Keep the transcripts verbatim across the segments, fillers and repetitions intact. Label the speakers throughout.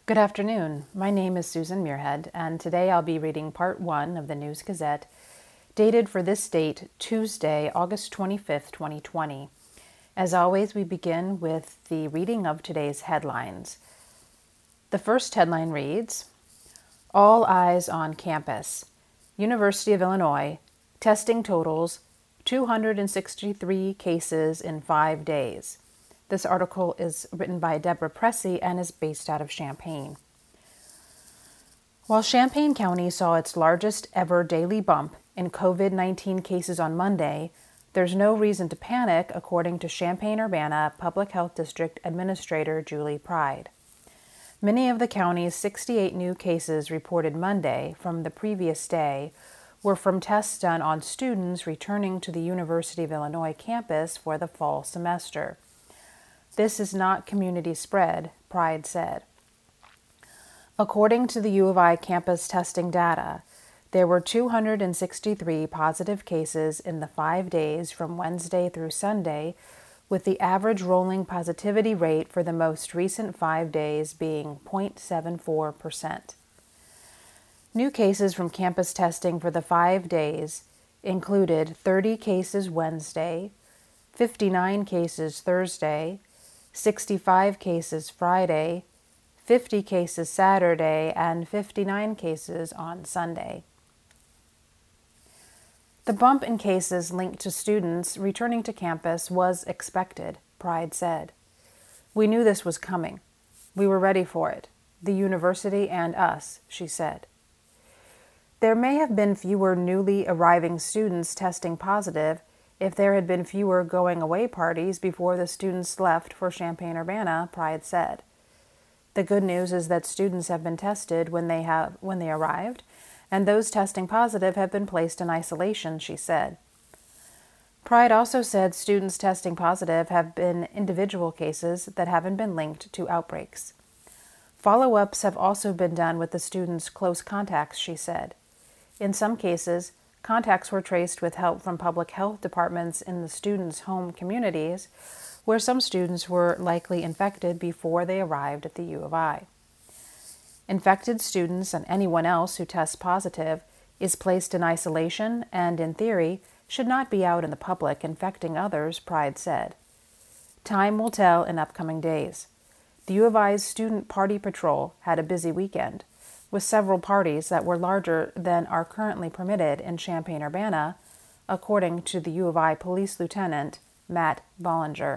Speaker 1: Good afternoon. My name is Susan Muirhead, and today I'll be reading part one of the News Gazette, dated for this date, Tuesday, August twenty-fifth, twenty twenty. As always, we begin with the reading of today's headlines. The first headline reads, All Eyes on Campus. University of Illinois, testing totals two hundred sixty-three cases in five days. This article is written by Deborah Pressey and is based out of Champaign. While Champaign County saw its largest ever daily bump in COVID nineteen cases on Monday, there's no reason to panic, according to Champaign-Urbana Public Health District Administrator Julie Pride. Many of the county's sixty-eight new cases reported Monday from the previous day were from tests done on students returning to the University of Illinois campus for the fall semester. This is not community spread, Pride said. According to the U of I campus testing data, there were two hundred sixty-three positive cases in the five days from Wednesday through Sunday, with the average rolling positivity rate for the most recent five days being zero point seven four percent. New cases from campus testing for the five days included thirty cases Wednesday, fifty-nine cases Thursday, sixty-five cases Friday, fifty cases Saturday, and fifty-nine cases on Sunday. The bump in cases linked to students returning to campus was expected, Pride said. We knew this was coming. We were ready for it, the university and us, she said. There may have been fewer newly arriving students testing positive if there had been fewer going-away parties before the students left for Champaign-Urbana, Pride said. The good news is that students have been tested when they have when they arrived, and those testing positive have been placed in isolation, she said. Pride also said students testing positive have been individual cases that haven't been linked to outbreaks. Follow-ups have also been done with the students' close contacts, she said. In some cases, contacts were traced with help from public health departments in the students' home communities, where some students were likely infected before they arrived at the U of I. Infected students and anyone else who tests positive is placed in isolation and, in theory, should not be out in the public infecting others, Pride said. Time will tell in upcoming days. The U of I's Student Party Patrol had a busy weekend, with several parties that were larger than are currently permitted in Champaign-Urbana, according to the U of I Police Lieutenant Matt Bollinger.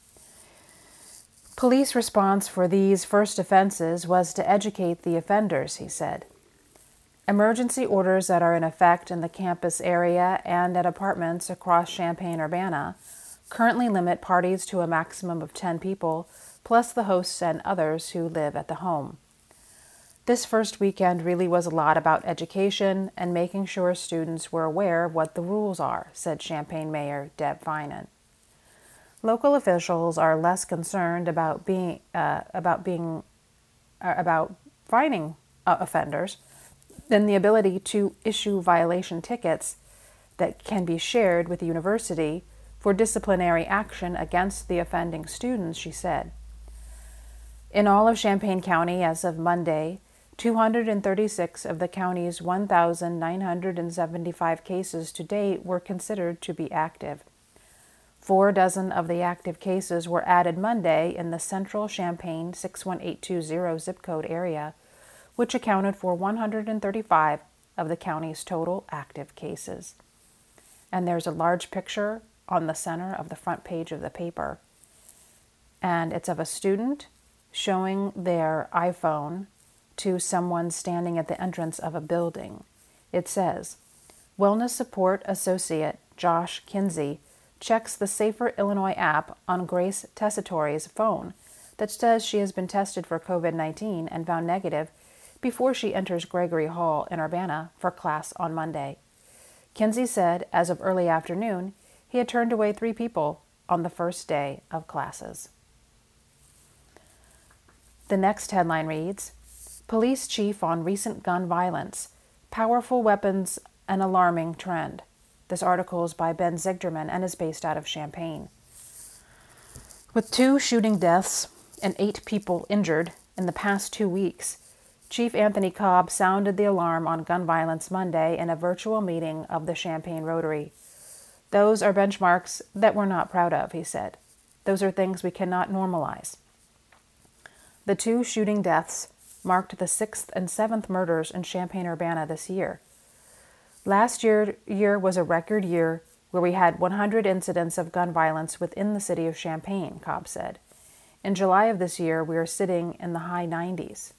Speaker 1: Police response for these first offenses was to educate the offenders, he said. Emergency orders that are in effect in the campus area and at apartments across Champaign-Urbana currently limit parties to a maximum of ten people, plus the hosts and others who live at the home. This first weekend really was a lot about education and making sure students were aware of what the rules are, said Champaign Mayor Deb Finan. Local officials are less concerned about being uh, about being uh, about fining uh, offenders than the ability to issue violation tickets that can be shared with the university for disciplinary action against the offending students, she said. In all of Champaign County as of Monday, two hundred thirty-six of the county's one thousand nine hundred seventy-five cases to date were considered to be active. Four dozen of the active cases were added Monday in the central Champaign six one eight two zero zip code area, which accounted for one hundred thirty-five of the county's total active cases. And there's a large picture on the center of the front page of the paper. And it's of a student showing their iPhone to someone standing at the entrance of a building. It says, Wellness Support Associate Josh Kinsey checks the Safer Illinois app on Grace Tessitore's phone that says she has been tested for COVID nineteen and found negative before she enters Gregory Hall in Urbana for class on Monday. Kinsey said as of early afternoon, he had turned away three people on the first day of classes. The next headline reads, Police Chief on Recent Gun Violence, Powerful Weapons, an Alarming Trend. This article is by Ben Ziegderman and is based out of Champaign. With two shooting deaths and eight people injured, in the past two weeks. Chief Anthony Cobb sounded the alarm on gun violence Monday in a virtual meeting of the Champaign Rotary. Those are benchmarks that we're not proud of, he said. Those are things we cannot normalize. The two shooting deaths marked the sixth and seventh murders in Champaign-Urbana this year. Last year, year was a record year where we had one hundred incidents of gun violence within the city of Champaign, Cobb said. In July of this year, we are sitting in the high nineties.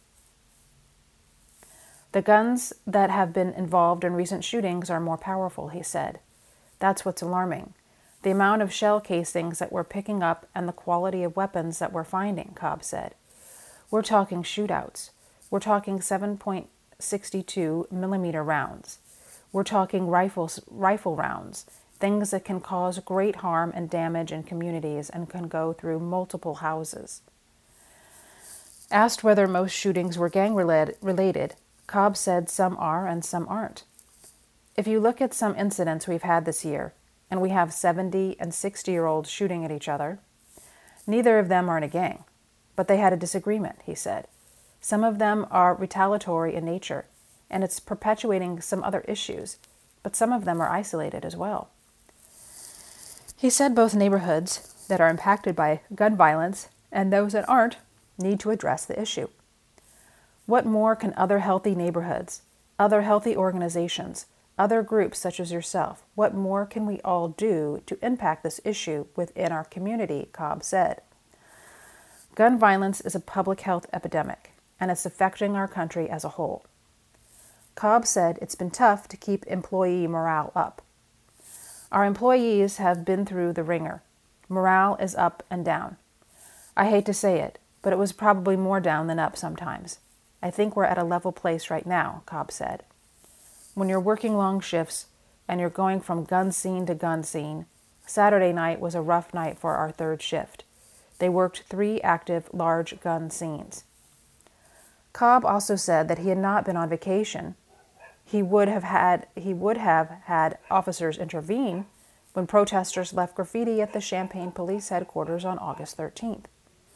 Speaker 1: The guns that have been involved in recent shootings are more powerful, he said. That's what's alarming. The amount of shell casings that we're picking up and the quality of weapons that we're finding, Cobb said. We're talking shootouts. We're talking seven point six two millimeter rounds. We're talking rifles, rifle rounds, things that can cause great harm and damage in communities and can go through multiple houses. Asked whether most shootings were gang-related, Cobb said some are and some aren't. If you look at some incidents we've had this year, and we have seventy and sixty-year-olds shooting at each other, neither of them are in a gang, but they had a disagreement, he said. Some of them are retaliatory in nature, and it's perpetuating some other issues, but some of them are isolated as well. He said both neighborhoods that are impacted by gun violence and those that aren't need to address the issue. What more can other healthy neighborhoods, other healthy organizations, other groups such as yourself, what more can we all do to impact this issue within our community, Cobb said. Gun violence is a public health epidemic, and it's affecting our country as a whole. Cobb said it's been tough to keep employee morale up. Our employees have been through the ringer. Morale is up and down. I hate to say it, but it was probably more down than up sometimes. I think we're at a level place right now, Cobb said. When you're working long shifts and you're going from gun scene to gun scene, Saturday night was a rough night for our third shift. They worked three active large gun scenes. Cobb also said that he had not been on vacation. He would have had he would have had officers intervene when protesters left graffiti at the Champaign Police Headquarters on August thirteenth.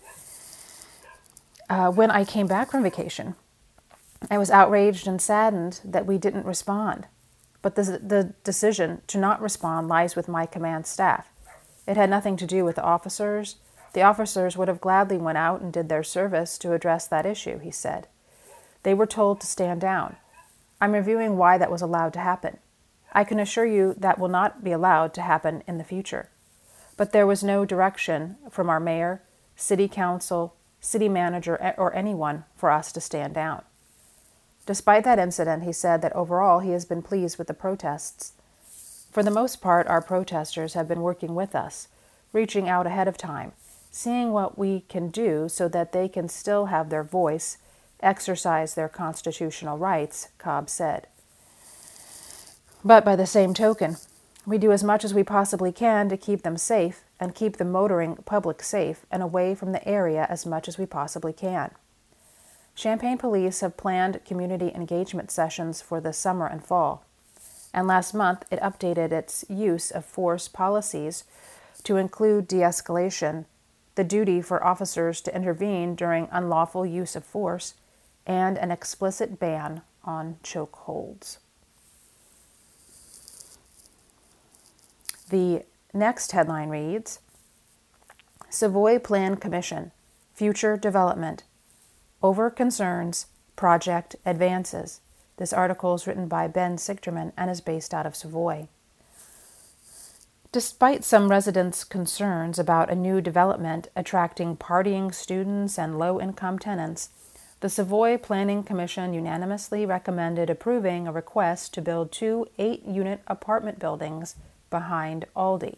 Speaker 1: Uh, when I came back from vacation, I was outraged and saddened that we didn't respond. But the, the decision to not respond lies with my command staff. It had nothing to do with the officers. The officers would have gladly went out and did their service to address that issue, he said. They were told to stand down. I'm reviewing why that was allowed to happen. I can assure you that will not be allowed to happen in the future. But there was no direction from our mayor, city council, city manager, or anyone for us to stand down. Despite that incident, he said that overall he has been pleased with the protests. For the most part, our protesters have been working with us, reaching out ahead of time, seeing what we can do so that they can still have their voice, exercise their constitutional rights, Cobb said. But by the same token, we do as much as we possibly can to keep them safe and keep the motoring public safe and away from the area as much as we possibly can. Champaign Police have planned community engagement sessions for the summer and fall, and last month it updated its use of force policies to include de-escalation, the duty for officers to intervene during unlawful use of force, and an explicit ban on chokeholds. The next headline reads, Savoy Plan Commission, Future Development, Over Concerns, Project Advances. This article is written by Ben Sigterman and is based out of Savoy. Despite some residents' concerns about a new development attracting partying students and low-income tenants, the Savoy Planning Commission unanimously recommended approving a request to build two eight-unit apartment buildings behind Aldi.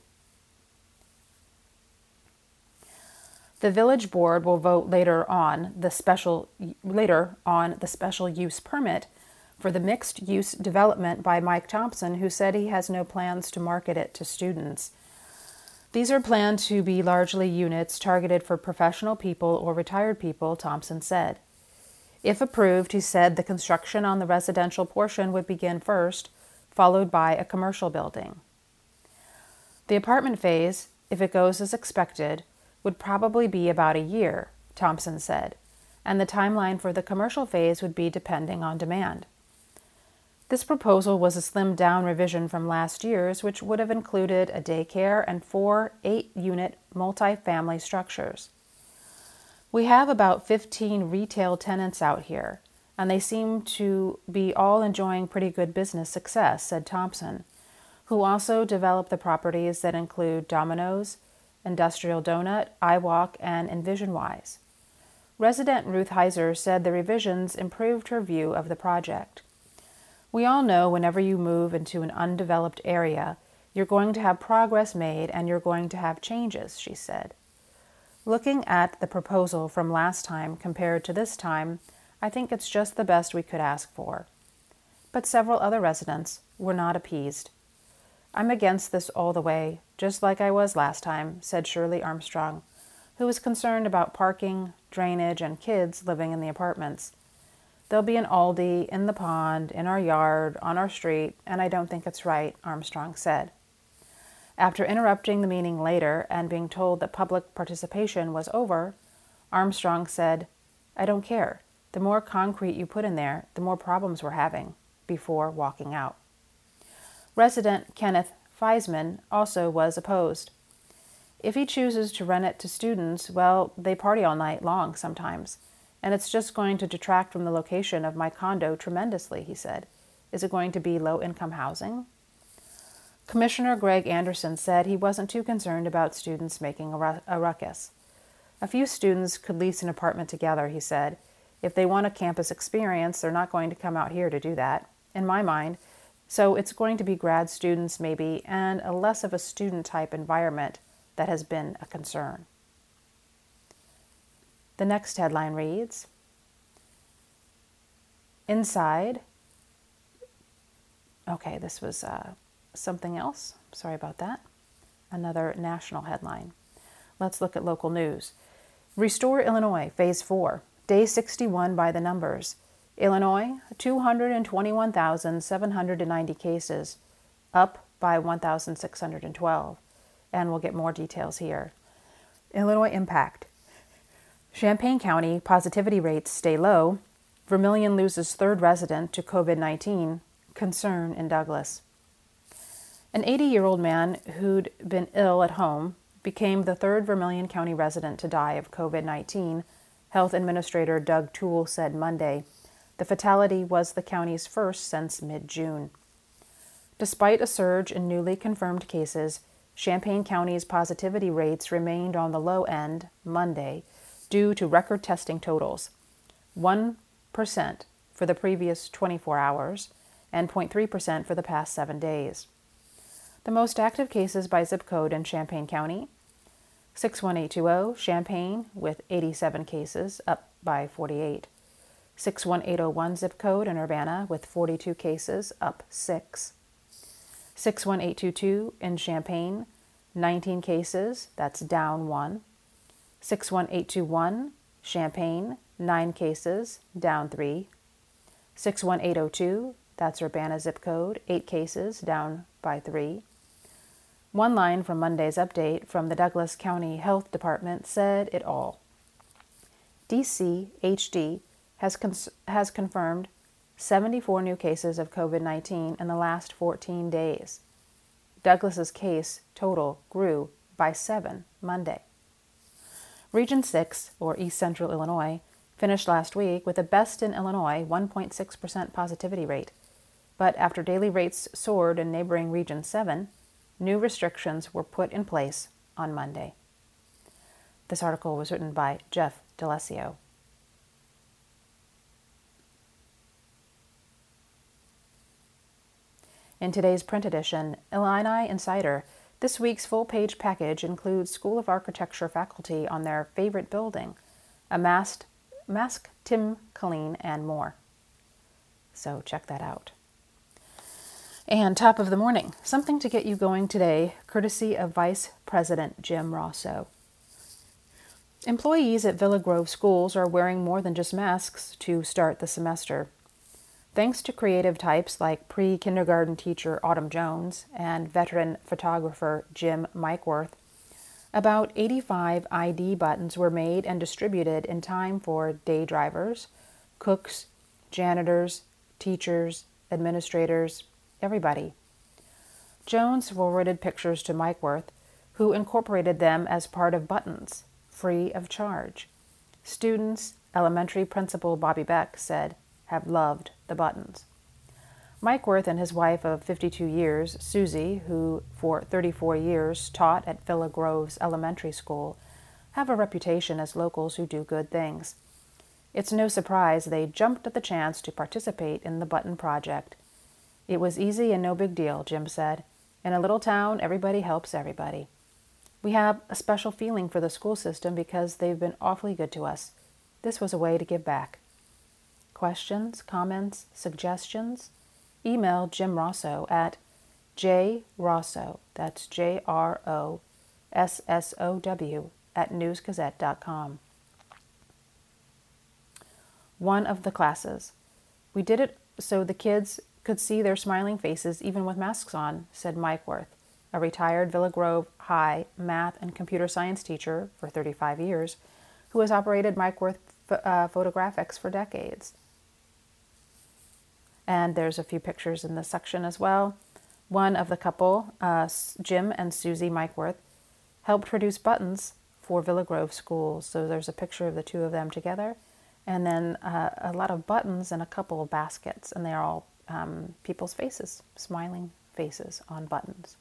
Speaker 1: The village board will vote later on the special later on the special use permit for the mixed-use development by Mike Thompson, who said he has no plans to market it to students. These are planned to be largely units targeted for professional people or retired people, Thompson said. If approved, he said the construction on the residential portion would begin first, followed by a commercial building. The apartment phase, if it goes as expected, would probably be about a year, Thompson said. and the timeline for the commercial phase would be depending on demand. This proposal was a slimmed-down revision from last year's, which would have included a daycare and four eight-unit multi-family structures. We have about fifteen retail tenants out here, and they seem to be all enjoying pretty good business success, said Thompson, who also developed the properties that include Domino's, Industrial Donut, iWalk, and EnvisionWise. Resident Ruth Heiser said the revisions improved her view of the project. We all know whenever you move into an undeveloped area, you're going to have progress made and you're going to have changes, she said. Looking at the proposal from last time compared to this time, I think it's just the best we could ask for. But several other residents were not appeased. I'm against this all the way, just like I was last time, said Shirley Armstrong, who was concerned about parking, drainage, and kids living in the apartments. There'll be an Aldi in the pond, in our yard, on our street, and I don't think it's right, Armstrong said. After interrupting the meeting later and being told that public participation was over, Armstrong said, I don't care. The more concrete you put in there, the more problems we're having, before walking out. Resident Kenneth Feisman also was opposed. If he chooses to rent it to students, well, they party all night long sometimes, and it's just going to detract from the location of my condo tremendously, he said. Is it going to be low-income housing? Commissioner Greg Anderson said he wasn't too concerned about students making a, ru- a ruckus. A few students could lease an apartment together, he said. If they want a campus experience, they're not going to come out here to do that, in my mind. So it's going to be grad students maybe, and a less of a student-type environment that has been a concern. The next headline reads, Inside. Okay, this was uh, something else. Sorry about that. Another national headline. Let's look at local news. Restore Illinois, Phase four. Day sixty-one by the numbers. Illinois, two hundred twenty-one thousand seven hundred ninety cases, up by one thousand six hundred twelve. And we'll get more details here. Illinois impact. Champaign County positivity rates stay low. Vermilion loses third resident to COVID nineteen. Concern in Douglas. An eighty-year-old man who'd been ill at home became the third Vermilion County resident to die of COVID nineteen, Health Administrator Doug Toole said Monday. The fatality was the county's first since mid-June. Despite a surge in newly confirmed cases, Champaign County's positivity rates remained on the low end Monday due to record testing totals, one percent for the previous twenty-four hours and zero point three percent for the past seven days. The most active cases by zip code in Champaign County, six one eight two zero, Champaign with eighty-seven cases, up by forty-eight. six one eight zero one zip code in Urbana with forty-two cases, up six. six one eight two two in Champaign, nineteen cases, that's down one. six one eight two one, Champaign, nine cases, down three. six one eight zero two, that's Urbana zip code, eight cases, down by three. One line from Monday's update from the Douglas County Health Department said it all. D C H D has, cons- has confirmed seventy-four new cases of COVID nineteen in the last fourteen days. Douglas's case total grew by seven Monday. Region six, or East Central Illinois, finished last week with a best in Illinois one point six percent positivity rate. But after daily rates soared in neighboring Region seven, new restrictions were put in place on Monday. This article was written by Jeff D'Alessio. In today's print edition, Illini Insider, this week's full-page package includes School of Architecture faculty on their favorite building, a masked, masked Tim Colleen, and more. So check that out. And top of the morning, something to get you going today, courtesy of Vice President Jim Rosso. Employees at Villa Grove schools are wearing more than just masks to start the semester. Thanks to creative types like pre-kindergarten teacher Autumn Jones and veteran photographer Jim Mikeworth, About eighty-five I D buttons were made and distributed in time for day drivers, cooks, janitors, teachers, administrators, everybody. Jones forwarded pictures to Mike Wirth, who incorporated them as part of buttons, free of charge. Students, elementary principal Bobby Beck said, have loved the buttons. Mike Wirth and his wife of fifty-two years, Susie, who for thirty-four years taught at Villa Groves Elementary School, have a reputation as locals who do good things. It's no surprise they jumped at the chance to participate in the Button Project. It was easy and no big deal, Jim said. In a little town, everybody helps everybody. We have a special feeling for the school system because they've been awfully good to us. This was a way to give back. Questions, comments, suggestions? Email Jim Rosso at jrosso, that's J R O S S O W, at news gazette dot com. One of the classes. We did it so the kids could see their smiling faces even with masks on, said Mike Wirth, a retired Villa Grove High math and computer science teacher for thirty-five years, who has operated Mike Wirth uh, Photographics for decades. And there's a few pictures in this section as well. One of the couple, uh, Jim and Susie Mike Wirth, helped produce buttons for Villa Grove schools. So there's a picture of the two of them together, and then uh, a lot of buttons and a couple of baskets, and they're all um, people's faces, smiling faces on buttons.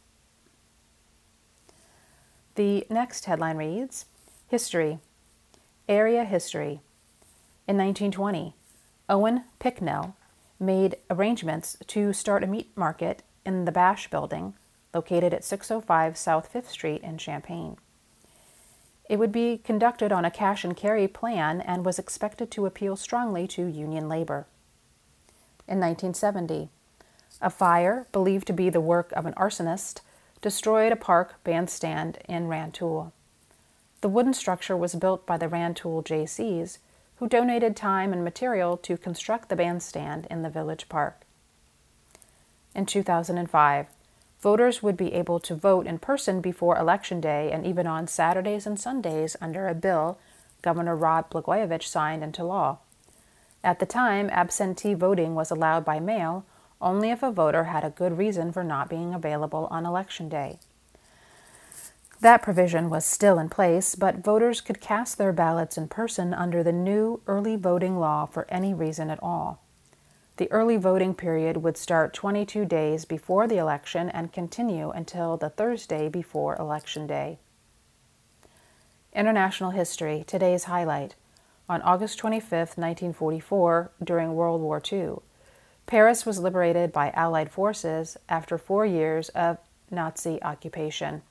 Speaker 1: The next headline reads, History, Area History. In nineteen twenty, Owen Picknell made arrangements to start a meat market in the Bash Building, located at six oh five South Fifth Street in Champaign. It would be conducted on a cash and carry plan and was expected to appeal strongly to union labor. In nineteen seventy, a fire, believed to be the work of an arsonist, destroyed a park bandstand in Rantoul. The wooden structure was built by the Rantoul J Cs, who donated time and material to construct the bandstand in the village park. In two thousand five, voters would be able to vote in person before Election Day and even on Saturdays and Sundays under a bill Governor Rod Blagojevich signed into law. At the time, absentee voting was allowed by mail only if a voter had a good reason for not being available on Election Day. That provision was still in place, but voters could cast their ballots in person under the new early voting law for any reason at all. The early voting period would start twenty-two days before the election and continue until the Thursday before Election Day. International history, today's highlight. On August twenty-fifth, nineteen forty-four, during World War Two, Paris was liberated by Allied forces after four years of Nazi occupation.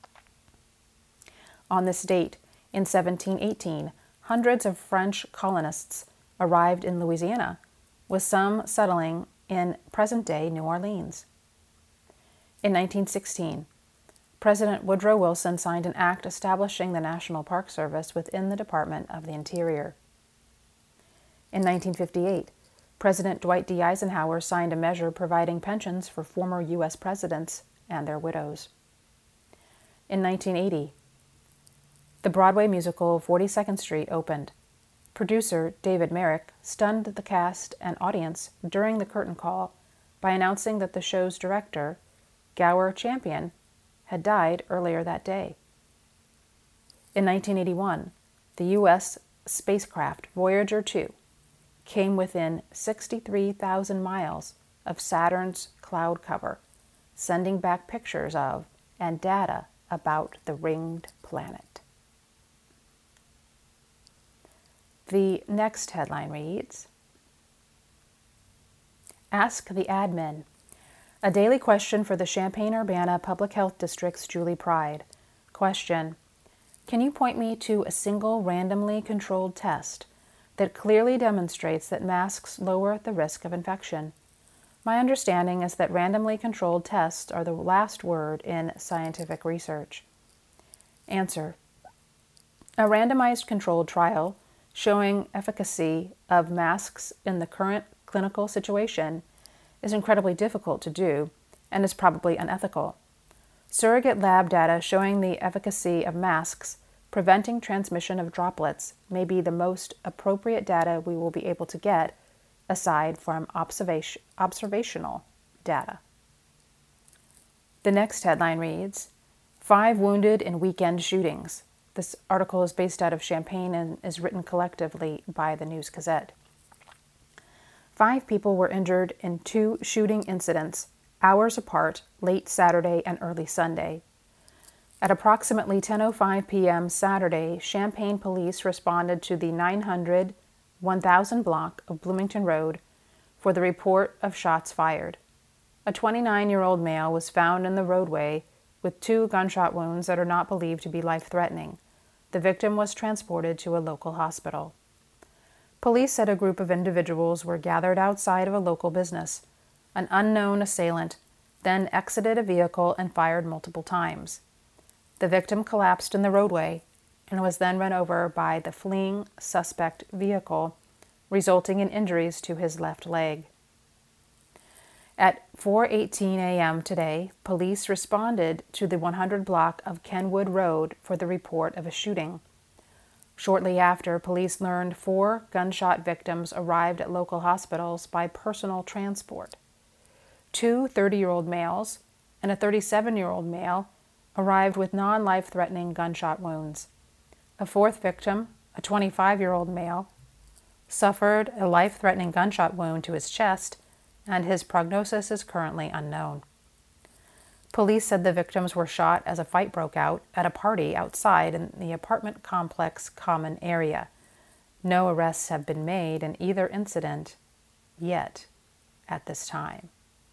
Speaker 1: On this date, in seventeen eighteen, hundreds of French colonists arrived in Louisiana, with some settling in present-day New Orleans. In nineteen sixteen, President Woodrow Wilson signed an act establishing the National Park Service within the Department of the Interior. In nineteen fifty-eight, President Dwight D. Eisenhower signed a measure providing pensions for former U S presidents and their widows. In nineteen eighty, the Broadway musical forty-second Street opened. Producer David Merrick stunned the cast and audience during the curtain call by announcing that the show's director, Gower Champion, had died earlier that day. In nineteen eighty-one, the U S spacecraft Voyager two came within sixty-three thousand miles of Saturn's cloud cover, sending back pictures of and data about the ringed planet. The next headline reads, Ask the Admin. A daily question for the Champaign-Urbana Public Health District's Julie Pride. Question: Can you point me to a single randomly controlled test that clearly demonstrates that masks lower the risk of infection? My understanding is that randomly controlled tests are the last word in scientific research. Answer: A randomized controlled trial showing efficacy of masks in the current clinical situation is incredibly difficult to do and is probably unethical. Surrogate lab data showing the efficacy of masks preventing transmission of droplets may be the most appropriate data we will be able to get, aside from observation, observational data. The next headline reads, Five Wounded in Weekend Shootings. This article is based out of Champaign and is written collectively by the News Gazette. Five people were injured in two shooting incidents, hours apart, late Saturday and early Sunday. At approximately ten oh five p.m. Saturday, Champaign police responded to the nine hundred, one thousand block of Bloomington Road for the report of shots fired. A twenty-nine-year-old male was found in the roadway with two gunshot wounds that are not believed to be life-threatening. The victim was transported to a local hospital. Police said a group of individuals were gathered outside of a local business. An unknown assailant then exited a vehicle and fired multiple times. The victim collapsed in the roadway and was then run over by the fleeing suspect vehicle, resulting in injuries to his left leg. At four eighteen a.m. today, police responded to the one hundred block of Kenwood Road for the report of a shooting. Shortly after, police learned four gunshot victims arrived at local hospitals by personal transport. Two thirty-year-old males and a thirty-seven-year-old male arrived with non-life-threatening gunshot wounds. A fourth victim, a twenty-five-year-old male, suffered a life-threatening gunshot wound to his chest, and his prognosis is currently unknown. Police said the victims were shot as a fight broke out at a party outside in the apartment complex common area. No arrests have been made in either incident yet at this time.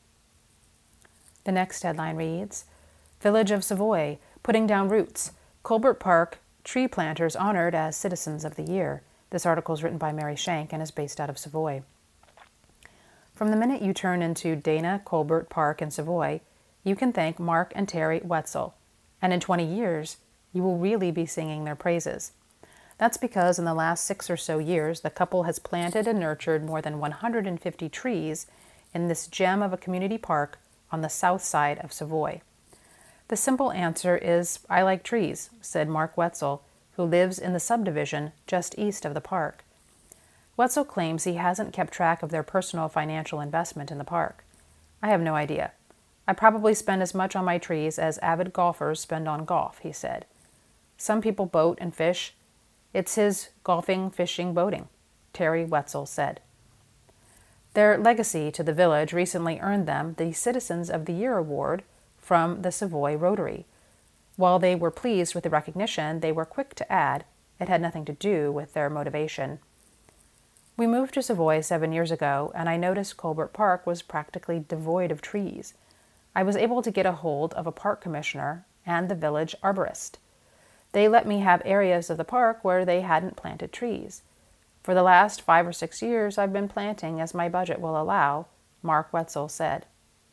Speaker 1: The next headline reads, Village of Savoy, Putting Down Roots, Colbert Park, Tree Planters Honored as Citizens of the Year. This article is written by Mary Shank and is based out of Savoy. From the minute you turn into Dana Colbert Park in Savoy, you can thank Mark and Terry Wetzel, and in twenty years, you will really be singing their praises. That's because in the last six or so years, the couple has planted and nurtured more than one hundred fifty trees in this gem of a community park on the south side of Savoy. The simple answer is, I like trees, said Mark Wetzel, who lives in the subdivision just east of the park. Wetzel claims he hasn't kept track of their personal financial investment in the park. I have no idea. I probably spend as much on my trees as avid golfers spend on golf, he said. Some people boat and fish. It's his golfing, fishing, boating, Terry Wetzel said. Their legacy to the village recently earned them the Citizens of the Year award from the Savoy Rotary. While they were pleased with the recognition, they were quick to add it had nothing to do with their motivation. We moved to Savoy seven years ago, and I noticed Colbert Park was practically devoid of trees. I was able to get a hold of a park commissioner and the village arborist. They let me have areas of the park where they hadn't planted trees. For the last five or six years, I've been planting as my budget will allow, Mark Wetzel said.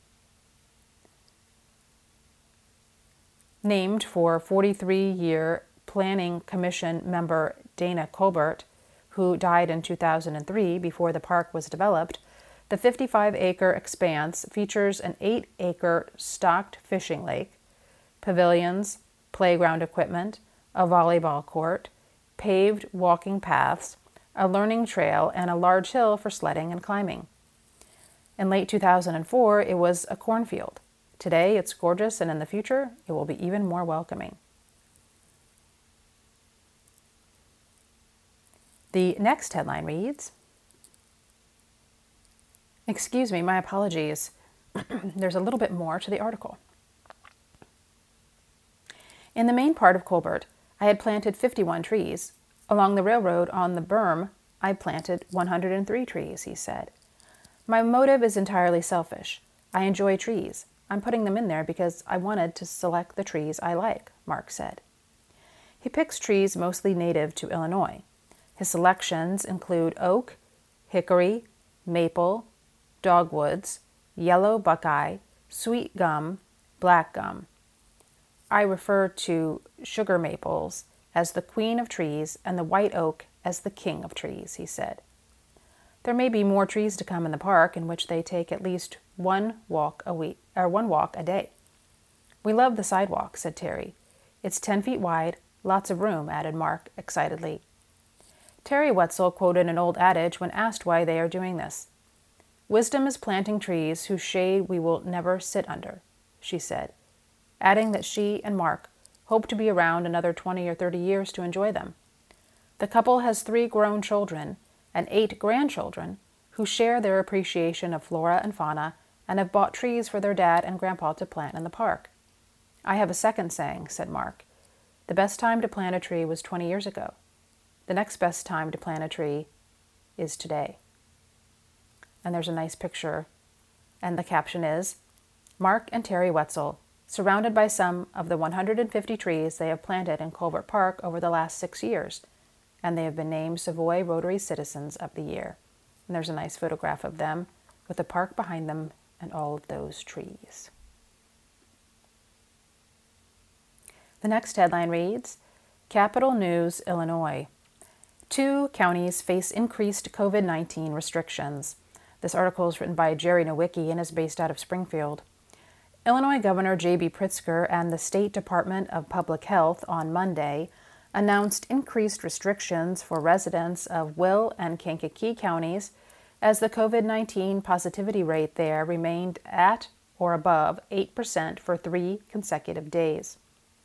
Speaker 1: Named for forty-three-year Planning Commission member Dana Colbert, who died in two thousand three before the park was developed, the fifty-five-acre expanse features an eight-acre stocked fishing lake, pavilions, playground equipment, a volleyball court, paved walking paths, a learning trail, and a large hill for sledding and climbing. In late two thousand four, it was a cornfield. Today, it's gorgeous, and in the future, it will be even more welcoming. The next headline reads, excuse me, my apologies. There's a little bit more to the article. In the main part of Colbert, I had planted fifty-one trees. Along the railroad on the berm, I planted one hundred three trees, he said. My motive is entirely selfish. I enjoy trees. I'm putting them in there because I wanted to select the trees I like, Mark said. He picks trees mostly native to Illinois. His selections include oak, hickory, maple, dogwoods, yellow buckeye, sweet gum, black gum. I refer to sugar maples as the queen of trees and the white oak as the king of trees, he said. There may be more trees to come in the park in which they take at least one walk a week or one walk a day. "We love the sidewalk," said Terry. "It's ten feet wide, lots of room," added Mark excitedly. Terry Wetzel quoted an old adage when asked why they are doing this. "Wisdom is planting trees whose shade we will never sit under," she said, adding that she and Mark hope to be around another twenty or thirty years to enjoy them. The couple has three grown children and eight grandchildren who share their appreciation of flora and fauna and have bought trees for their dad and grandpa to plant in the park. "I have a second saying," said Mark. "The best time to plant a tree was twenty years ago. The next best time to plant a tree is today." And there's a nice picture, and the caption is, "Mark and Terry Wetzel, surrounded by some of the one hundred fifty trees they have planted in Colbert Park over the last six years, and they have been named Savoy Rotary Citizens of the Year." And there's a nice photograph of them with the park behind them and all of those trees. The next headline reads, Capital News, Illinois. Two counties face increased COVID nineteen restrictions. This article is written by Jerry Nowicki and is based out of Springfield. Illinois Governor J B Pritzker and the State Department of Public Health on Monday announced increased restrictions for residents of Will and Kankakee counties as the COVID nineteen positivity rate there remained at or above eight percent for three consecutive days.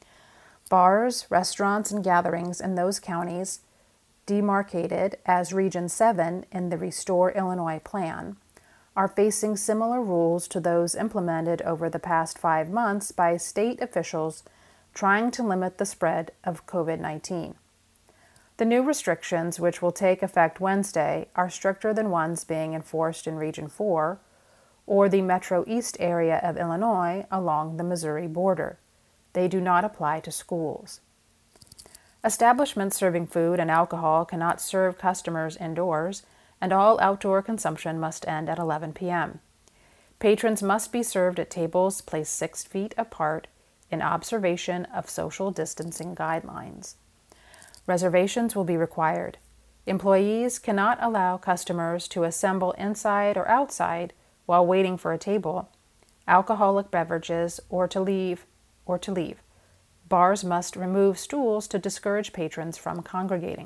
Speaker 1: Bars, restaurants, and gatherings in those counties, demarcated as Region seven in the Restore Illinois plan, are facing similar rules to those implemented over the past five months by state officials trying to limit the spread of COVID nineteen. The new restrictions, which will take effect Wednesday, are stricter than ones being enforced in Region four or the Metro East area of Illinois along the Missouri border. They do not apply to schools. Establishments serving food and alcohol cannot serve customers indoors, and all outdoor consumption must end at eleven p.m. Patrons must be served at tables placed six feet apart in observation of social distancing guidelines. Reservations will be required. Employees cannot allow customers to assemble inside or outside while waiting for a table, alcoholic beverages, or to leave or to leave. Bars must remove stools to discourage patrons from congregating.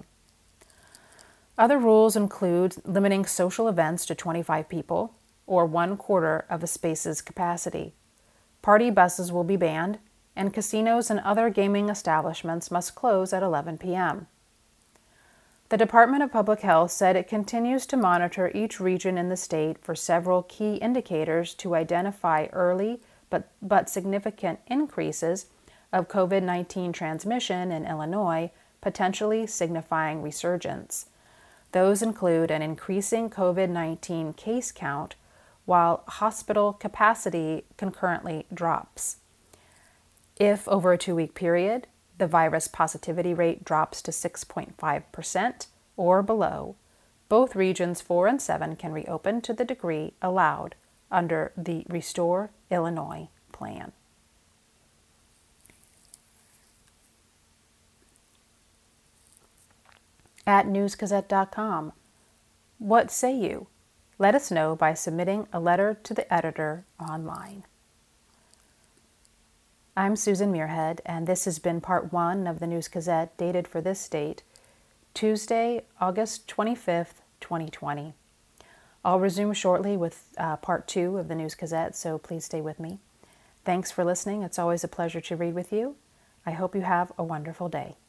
Speaker 1: Other rules include limiting social events to twenty-five people, or one quarter of a space's capacity. Party buses will be banned, and casinos and other gaming establishments must close at eleven p.m. The Department of Public Health said it continues to monitor each region in the state for several key indicators to identify early but, but significant increases of COVID nineteen transmission in Illinois, potentially signifying resurgence. Those include an increasing COVID nineteen case count, while hospital capacity concurrently drops. If, over a two-week period, the virus positivity rate drops to six point five percent or below, both regions four and seven can reopen to the degree allowed under the Restore Illinois plan. At news gazette dot com. What say you? Let us know by submitting a letter to the editor online. I'm Susan Muirhead, and this has been part one of the News Gazette, dated for this date, Tuesday, August twenty-fifth, twenty twenty. I'll resume shortly with uh, part two of the News Gazette, so please stay with me. Thanks for listening. It's always a pleasure to read with you. I hope you have a wonderful day.